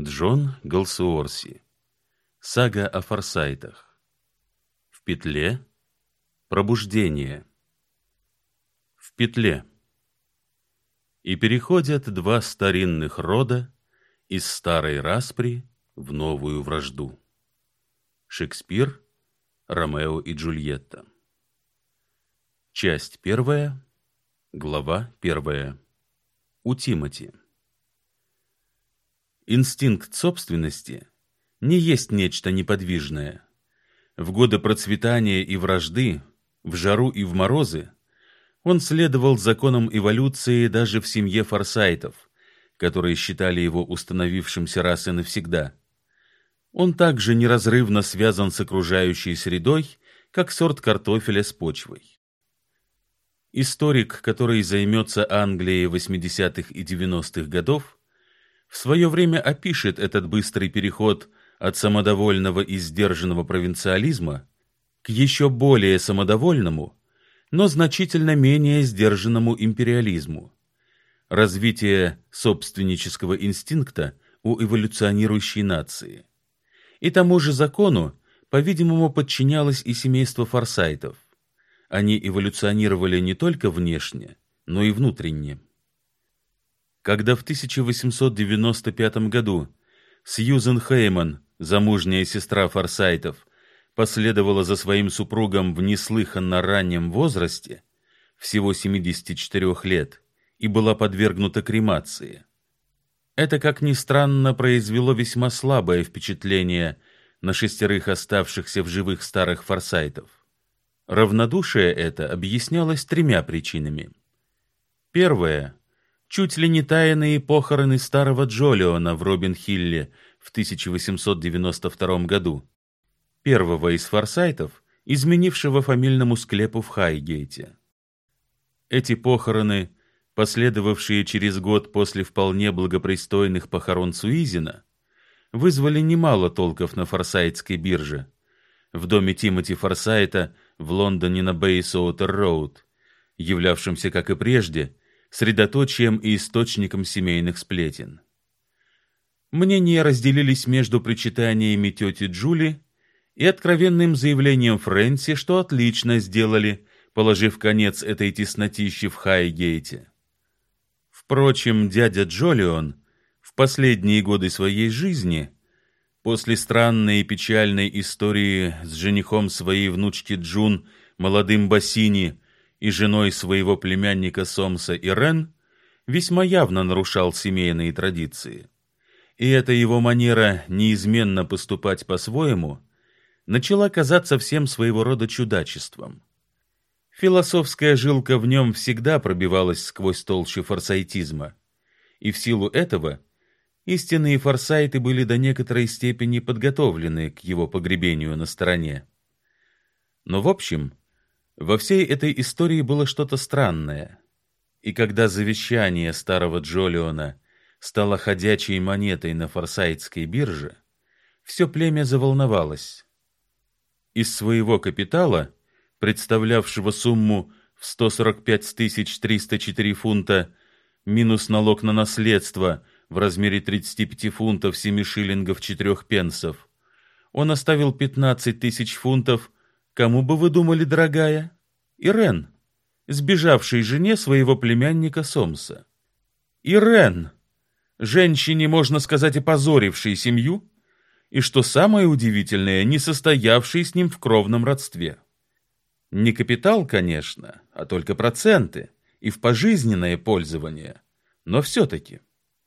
Джон Галсуорси. Сага о форсайтах. В петле. Пробуждение. В петле. И переходят два старинных рода из старой распри в новую вражду. Шекспир, Ромео и Джульетта. Часть первая, глава первая. У Тимоти. Инстинкт собственности не есть нечто неподвижное. В годы процветания и вражды, в жару и в морозы, он следовал законам эволюции даже в семье форсайтов, которые считали его установившимся раз и навсегда. Он также неразрывно связан с окружающей средой, как сорт картофеля с почвой. Историк, который займется Англией 80-х и 90-х годов, в свое время опишет этот быстрый переход от самодовольного и сдержанного провинциализма к еще более самодовольному, но значительно менее сдержанному империализму. Развитие собственнического инстинкта у эволюционирующей нации. И тому же закону, по-видимому, подчинялось и семейство форсайтов. Они эволюционировали не только внешне, но и внутренне. Когда в 1895 году Сьюзен Хейман, замужняя сестра форсайтов, последовала за своим супругом в неслыханно раннем возрасте, всего 74 лет, и была подвергнута кремации. Это, как ни странно, произвело весьма слабое впечатление на шестерых оставшихся в живых старых форсайтов. Равнодушие это объяснялось тремя причинами. Первое — чуть ли не тайные похороны старого Джолиона в Робин-Хилле в 1892 году, первого из форсайтов, изменившего фамильному склепу в Хайгейте. Эти похороны, последовавшие через год после вполне благопристойных похорон Суизена, вызвали немало толков на форсайтской бирже, в доме Тимоти Форсайта в Лондоне на Бейсуотер-роуд, являвшемся, как и прежде, средоточием и источником семейных сплетен. Мнения разделились между причитаниями тети Джули и откровенным заявлением Фрэнси, что отлично сделали, положив конец этой теснотище в Хайгейте. Впрочем, дядя Джолион в последние годы своей жизни, после странной и печальной истории с женихом своей внучки Джун, молодым Бассини, и женой своего племянника Сомса Ирен, весьма явно нарушал семейные традиции. И эта его манера неизменно поступать по-своему начала казаться всем своего рода чудачеством. Философская жилка в нем всегда пробивалась сквозь толщу форсайтизма, и в силу этого истинные форсайты были до некоторой степени подготовлены к его погребению на стороне. Но в общем, во всей этой истории было что-то странное, и когда завещание старого Джолиона стало ходячей монетой на форсайтской бирже, все племя заволновалось. Из своего капитала, представлявшего сумму в 145 304 фунта, минус налог на наследство в размере 35 фунтов 7 шиллингов 4 пенсов, он оставил 15 тысяч фунтов. Кому бы вы думали, дорогая? Ирен, сбежавшей жене своего племянника Сомса. Ирен, женщине, можно сказать, опозорившей семью, и, что самое удивительное, не состоявшей с ним в кровном родстве. Не капитал, конечно, а только проценты и в пожизненное пользование, но все-таки.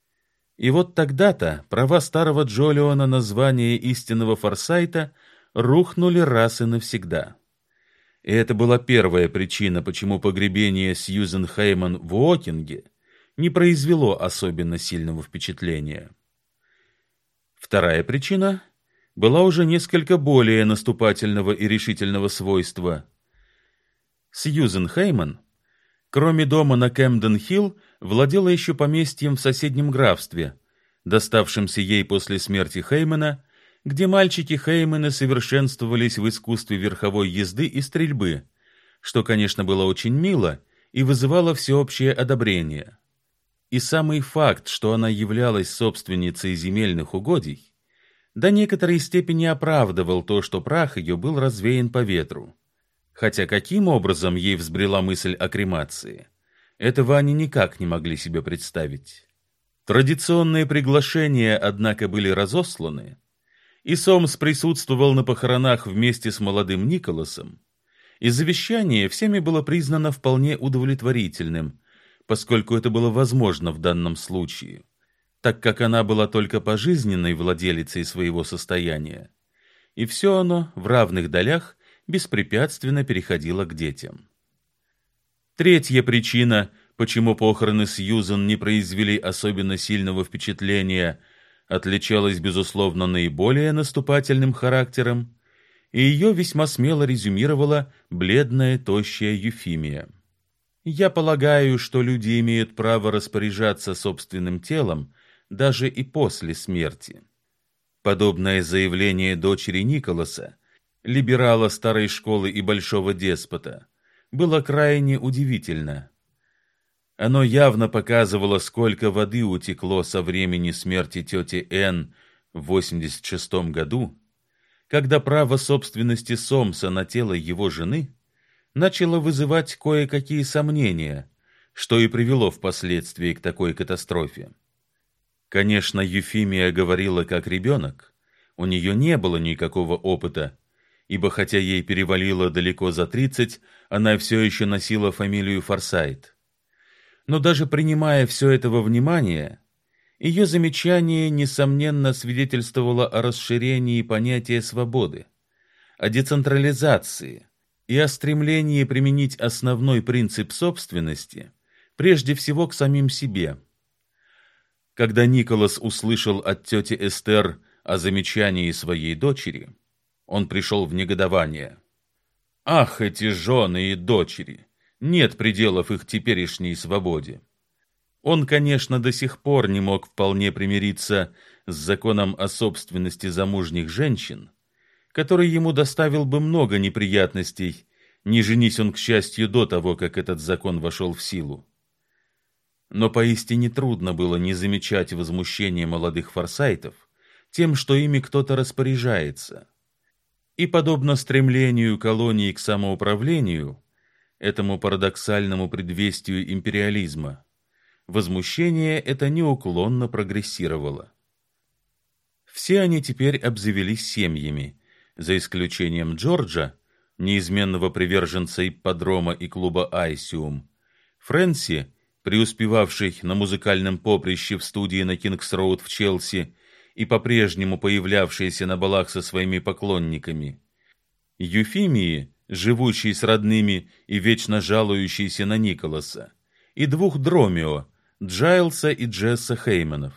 И вот тогда-то права старого Джолиона на звание истинного форсайта рухнули раз и навсегда. И это была первая причина, почему погребение Сьюзен Хейман в Уокинге не произвело особенно сильного впечатления. Вторая причина была уже несколько более наступательного и решительного свойства. Сьюзен Хейман, кроме дома на Кэмден-Хилл, владела еще поместьем в соседнем графстве, доставшимся ей после смерти Хеймана, где мальчики Хейманы совершенствовались в искусстве верховой езды и стрельбы, что, конечно, было очень мило и вызывало всеобщее одобрение. И самый факт, что она являлась собственницей земельных угодий, до некоторой степени оправдывал то, что прах ее был развеян по ветру. Хотя каким образом ей взбрела мысль о кремации, этого они никак не могли себе представить. Традиционные приглашения, однако, были разосланы, и Сомс присутствовал на похоронах вместе с молодым Николасом, и завещание всеми было признано вполне удовлетворительным, поскольку это было возможно в данном случае, так как она была только пожизненной владелицей своего состояния, и все оно в равных долях беспрепятственно переходило к детям. Третья причина, почему похороны Сьюзан не произвели особенно сильного впечатления, отличалась, безусловно, наиболее наступательным характером, и ее весьма смело резюмировала бледная, тощая Юфимия. «Я полагаю, что люди имеют право распоряжаться собственным телом даже и после смерти». Подобное заявление дочери Николаса, либерала старой школы и большого деспота, было крайне удивительно. Оно явно показывало, сколько воды утекло со времени смерти тети Энн в 86 году, когда право собственности Сомса на тело его жены начало вызывать кое-какие сомнения, что и привело впоследствии к такой катастрофе. Конечно, Юфимия говорила как ребенок, у нее не было никакого опыта, ибо хотя ей перевалило далеко за 30, она все еще носила фамилию Форсайт. Но даже принимая все это во внимание, ее замечание, несомненно, свидетельствовало о расширении понятия свободы, о децентрализации и о стремлении применить основной принцип собственности прежде всего к самим себе. Когда Николас услышал от тети Эстер о замечании своей дочери, он пришел в негодование. Ах, эти жены и дочери! Нет пределов их теперешней свободе. Он, конечно, до сих пор не мог вполне примириться с законом о собственности замужних женщин, который ему доставил бы много неприятностей, не женись он, к счастью, до того, как этот закон вошел в силу. Но поистине трудно было не замечать возмущения молодых форсайтов тем, что ими кто-то распоряжается. И, подобно стремлению колонии к самоуправлению, этому парадоксальному предвестию империализма, возмущение это неуклонно прогрессировало. Все они теперь обзавелись семьями, за исключением Джорджа, неизменного приверженца ипподрома и клуба «Айсиум», Фрэнси, преуспевавший на музыкальном поприще в студии на Кингс-Роуд в Челси и по-прежнему появлявшийся на балах со своими поклонниками, Юфимии, живущей с родными и вечно жалующейся на Николаса, и двух Дромио, Джайлса и Джесса Хейманов.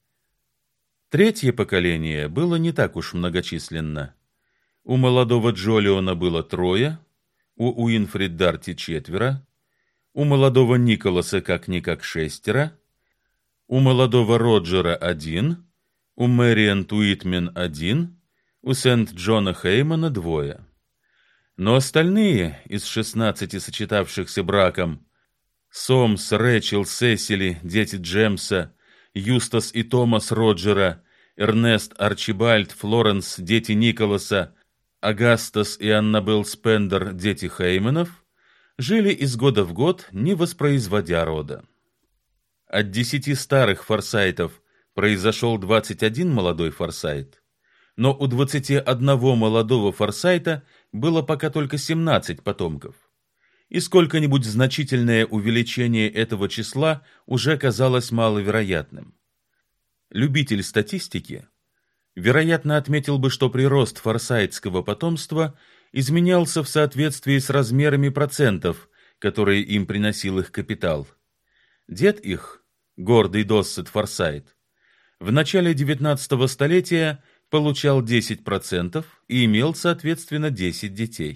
Третье поколение было не так уж многочисленно. У молодого Джолиона было 3, у Уинфрид Дарти 4, у молодого Николаса как-никак 6, у молодого Роджера 1, у Мэриан Туитмен 1, у Сент-Джона Хеймана 2. Но остальные из 16 сочетавшихся браком Сомс, Рэчел, Сесили, дети Джемса, Юстас и Томас Роджера, Эрнест, Арчибальд, Флоренс, дети Николаса, Агастас и Аннабелл Спендер, дети Хейманов, жили из года в год, не воспроизводя рода. От 10 старых форсайтов произошел 21 молодой форсайт, но у 21 молодого форсайта было пока только 17 потомков, и сколько-нибудь значительное увеличение этого числа уже казалось маловероятным. Любитель статистики, вероятно, отметил бы, что прирост форсайтского потомства изменялся в соответствии с размерами процентов, которые им приносил их капитал. Дед их, гордый Доссет Форсайт, в начале 19 столетия получал 10% и имел, соответственно, 10 детей.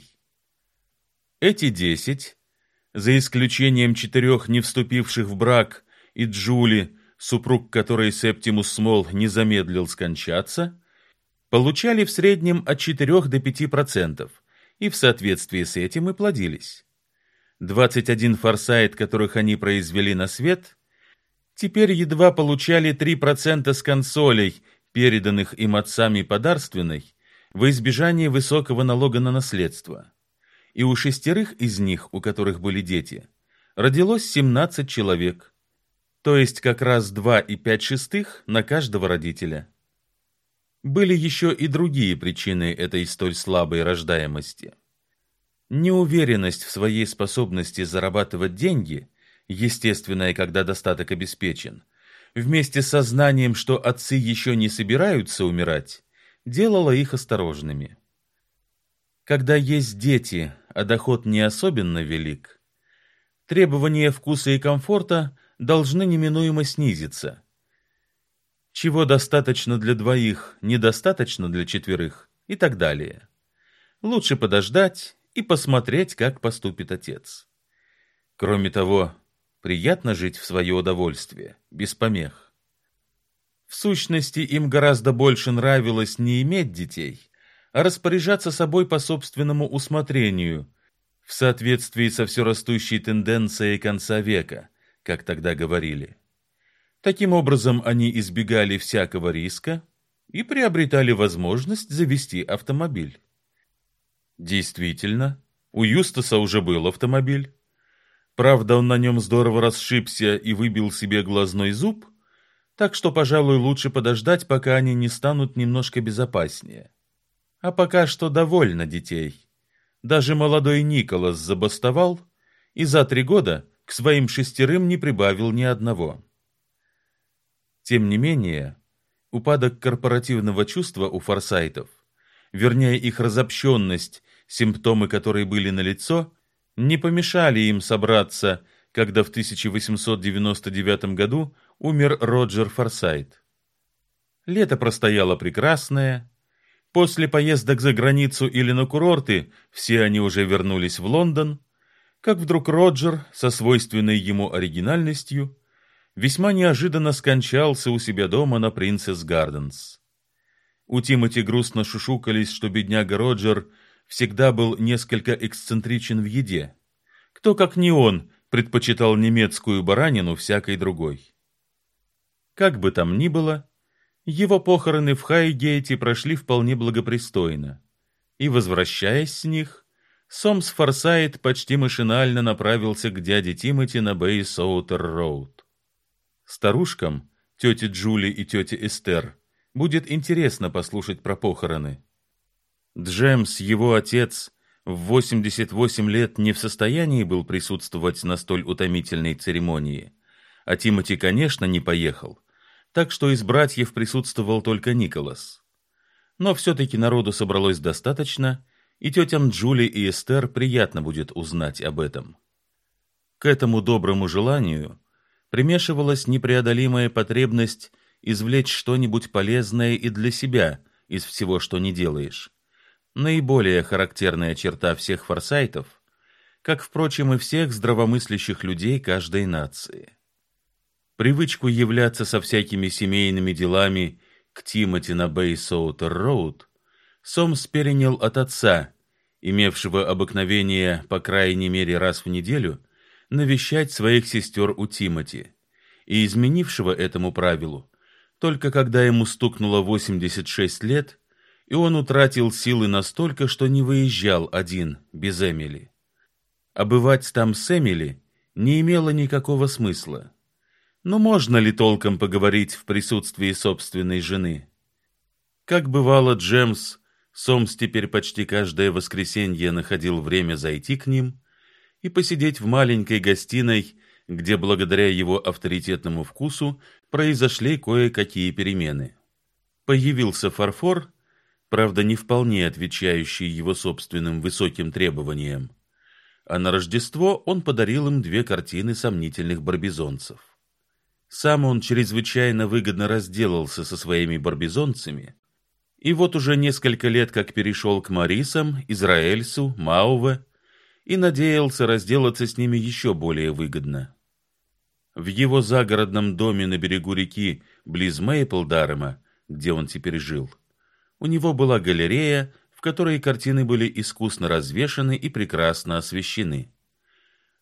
Эти 10, за исключением 4 не вступивших в брак, и Джули, супруг которой Септимус Смол не замедлил скончаться, получали в среднем от 4 до 5%, и в соответствии с этим и плодились. 21 форсайт, которых они произвели на свет, теперь едва получали 3% с консолей, переданных им отцами подарственной, во избежание высокого налога на наследство. И у 6 из них, у которых были дети, родилось 17 человек, то есть как раз 2,5 на каждого родителя. Были еще и другие причины этой столь слабой рождаемости. Неуверенность в своей способности зарабатывать деньги, естественная, когда достаток обеспечен, вместе с сознанием, что отцы еще не собираются умирать, делала их осторожными. Когда есть дети, а доход не особенно велик, требования вкуса и комфорта должны неминуемо снизиться. Чего достаточно для 2, недостаточно для 4 и так далее. Лучше подождать и посмотреть, как поступит отец. Кроме того, приятно жить в свое удовольствие, без помех. В сущности, им гораздо больше нравилось не иметь детей, а распоряжаться собой по собственному усмотрению, в соответствии со все растущей тенденцией конца века, как тогда говорили. Таким образом, они избегали всякого риска и приобретали возможность завести автомобиль. Действительно, у Юстаса уже был автомобиль. Правда, он на нем здорово расшибся и выбил себе глазной зуб, так что, пожалуй, лучше подождать, пока они не станут немножко безопаснее. А пока что довольно детей. Даже молодой Николас забастовал и за 3 года к своим 6 не прибавил ни одного. Тем не менее, упадок корпоративного чувства у Форсайтов, вернее их разобщенность, симптомы которой были налицо, не помешали им собраться, когда в 1899 году умер Роджер Форсайт. Лето простояло прекрасное. После поездок за границу или на курорты все они уже вернулись в Лондон, как вдруг Роджер, со свойственной ему оригинальностью, весьма неожиданно скончался у себя дома на Принцесс Гарденс. У Тимоти грустно шушукались, что бедняга Роджер всегда был несколько эксцентричен в еде. Кто, как не он, предпочитал немецкую баранину всякой другой. Как бы там ни было, его похороны в Хайгейте прошли вполне благопристойно, и, возвращаясь с них, Сомс Форсайт почти машинально направился к дяде Тимоти на Бэй-Соутер-Роуд. Старушкам, тете Джули и тете Эстер, будет интересно послушать про похороны. Джемс, его отец, в 88 лет не в состоянии был присутствовать на столь утомительной церемонии, а Тимоти, конечно, не поехал, так что из братьев присутствовал только Николас. Но все-таки народу собралось достаточно, и тетям Джули и Эстер приятно будет узнать об этом. К этому доброму желанию примешивалась непреодолимая потребность извлечь что-нибудь полезное и для себя из всего, что не делаешь. Наиболее характерная черта всех Форсайтов, как, впрочем, и всех здравомыслящих людей каждой нации. Привычку являться со всякими семейными делами к Тимоти на Бэй-Соутер-Роуд Сомс перенял от отца, имевшего обыкновение, по крайней мере, раз в неделю, навещать своих сестер у Тимоти, и изменившего этому правилу, только когда ему стукнуло 86 лет, и он утратил силы настолько, что не выезжал один, без Эмили. А бывать там с Эмили не имело никакого смысла. Но можно ли толком поговорить в присутствии собственной жены? Как бывало Джемс, Сомс теперь почти каждое воскресенье находил время зайти к ним и посидеть в маленькой гостиной, где благодаря его авторитетному вкусу произошли кое-какие перемены. Появился фарфор, правда, не вполне отвечающий его собственным высоким требованиям, а на Рождество он подарил им 2 картины сомнительных барбизонцев. Сам он чрезвычайно выгодно разделался со своими барбизонцами, и вот уже несколько лет как перешел к Морисам, Израэльсу, Мауве и надеялся разделаться с ними еще более выгодно. В его загородном доме на берегу реки, близ Мейплдарема, где он теперь жил, у него была галерея, в которой картины были искусно развешаны и прекрасно освещены.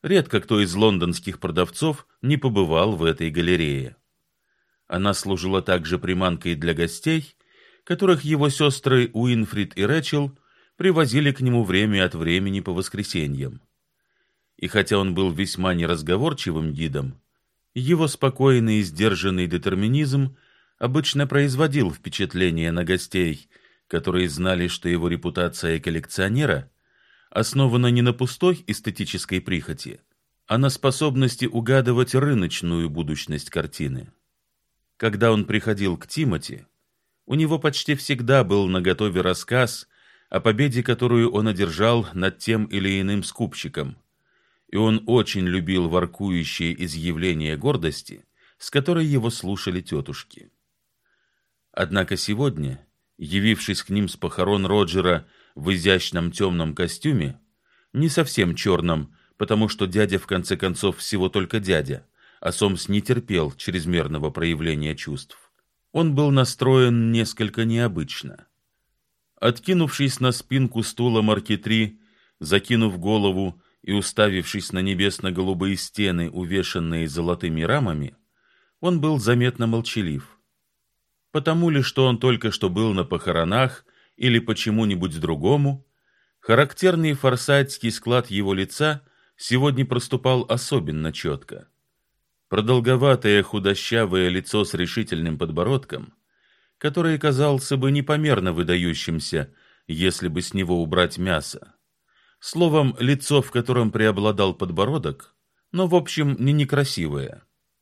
Редко кто из лондонских продавцов не побывал в этой галерее. Она служила также приманкой для гостей, которых его сестры Уинфрид и Рэчел привозили к нему время от времени по воскресеньям. И хотя он был весьма неразговорчивым гидом, его спокойный и сдержанный детерминизм обычно производил впечатление на гостей, которые знали, что его репутация коллекционера основана не на пустой эстетической прихоти, а на способности угадывать рыночную будущность картины. Когда он приходил к Тимоти, у него почти всегда был наготове рассказ о победе, которую он одержал над тем или иным скупщиком, и он очень любил воркующие изъявления гордости, с которой его слушали тетушки. Однако сегодня, явившись к ним с похорон Роджера в изящном темном костюме, не совсем черном, потому что дядя в конце концов всего только дядя, а Сомс не терпел чрезмерного проявления чувств, он был настроен несколько необычно. Откинувшись на спинку стула маркетри, закинув голову и уставившись на небесно-голубые стены, увешанные золотыми рамами, он был заметно молчалив. Потому ли, что он только что был на похоронах или почему-нибудь другому, характерный форсайтский склад его лица сегодня проступал особенно четко. Продолговатое худощавое лицо с решительным подбородком, который казался бы непомерно выдающимся, если бы с него убрать мясо. Словом, лицо, в котором преобладал подбородок, но в общем не некрасивое.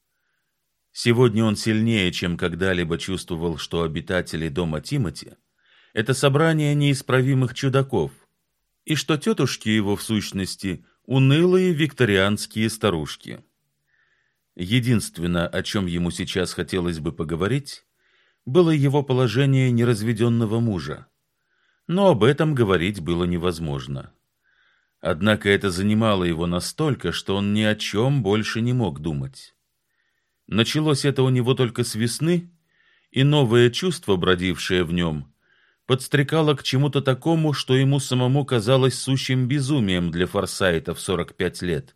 Сегодня он сильнее, чем когда-либо чувствовал, что обитатели дома Тимоти — это собрание неисправимых чудаков, и что тетушки его, в сущности, унылые викторианские старушки. Единственное, о чем ему сейчас хотелось бы поговорить, было его положение неразведенного мужа, но об этом говорить было невозможно. Однако это занимало его настолько, что он ни о чем больше не мог думать. Началось это у него только с весны, и новое чувство, бродившее в нем, подстрекало к чему-то такому, что ему самому казалось сущим безумием для Форсайта в 45 лет.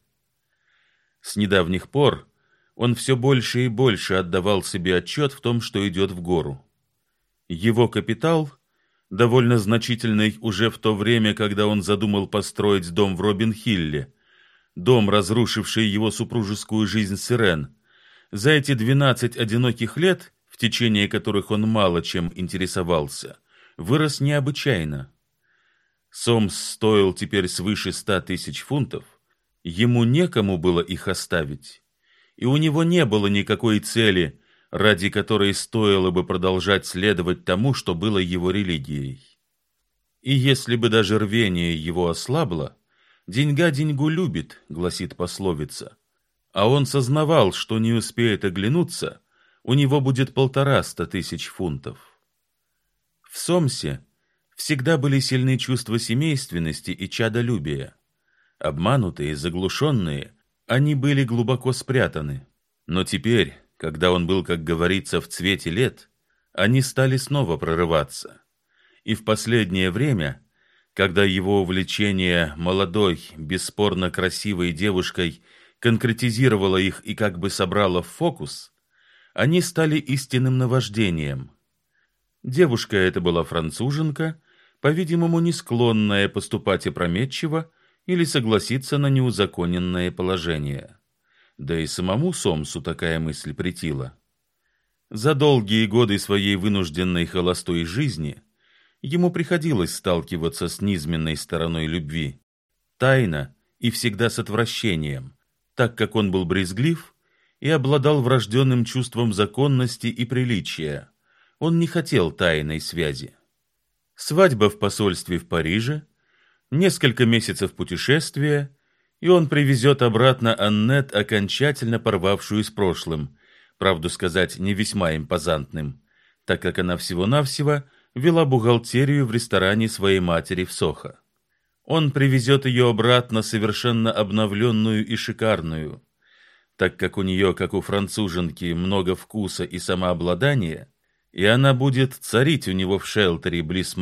С недавних пор он все больше и больше отдавал себе отчет в том, что идет в гору. Его капитал, довольно значительный уже в то время, когда он задумал построить дом в Робин-Хилле, дом, разрушивший его супружескую жизнь с Ирен, за эти 12 одиноких лет, в течение которых он мало чем интересовался, вырос необычайно. Сомс стоил теперь свыше 100 тысяч фунтов, ему некому было их оставить, и у него не было никакой цели, ради которой стоило бы продолжать следовать тому, что было его религией. И если бы даже рвение его ослабло, «деньга деньгу любит», гласит пословица, а он сознавал, что не успеет оглянуться, у него будет 150 тысяч фунтов. В Сомсе всегда были сильны чувства семейственности и чадолюбия. Обманутые, заглушенные, они были глубоко спрятаны. Но теперь, когда он был, как говорится, в цвете лет, они стали снова прорываться. И в последнее время, когда его увлечение молодой, бесспорно красивой девушкой конкретизировало их и как бы собрало в фокус, они стали истинным наваждением. Девушка эта была француженка, по-видимому, не склонная поступать опрометчиво или согласиться на неузаконенное положение. Да и самому Сомсу такая мысль претила. За долгие годы своей вынужденной холостой жизни ему приходилось сталкиваться с низменной стороной любви, тайно и всегда с отвращением, так как он был брезглив и обладал врожденным чувством законности и приличия. Он не хотел тайной связи. Свадьба в посольстве в Париже, несколько месяцев путешествия, и он привезет обратно Аннет, окончательно порвавшую с прошлым, правду сказать, не весьма импозантным, так как она всего-навсего вела бухгалтерию в ресторане своей матери в Сохо. Он привезет ее обратно совершенно обновленную и шикарную, так как у нее, как у француженки, много вкуса и самообладания, и она будет царить у него в шелтере близ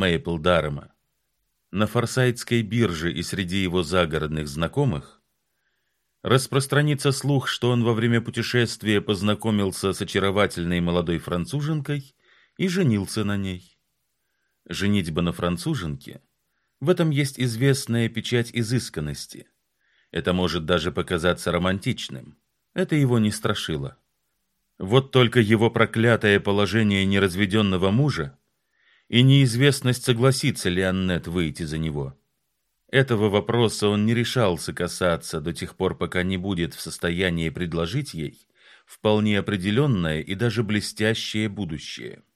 Распространится слух, что он во время путешествия познакомился с очаровательной молодой француженкой и женился на ней. Женитьба на француженке — в этом есть известная печать изысканности. Это может даже показаться романтичным. Это его не страшило. Вот только его проклятое положение неразведенного мужа и неизвестность, согласится ли Аннет выйти за него. Этого вопроса он не решался касаться до тех пор, пока не будет в состоянии предложить ей вполне определенное и даже блестящее будущее.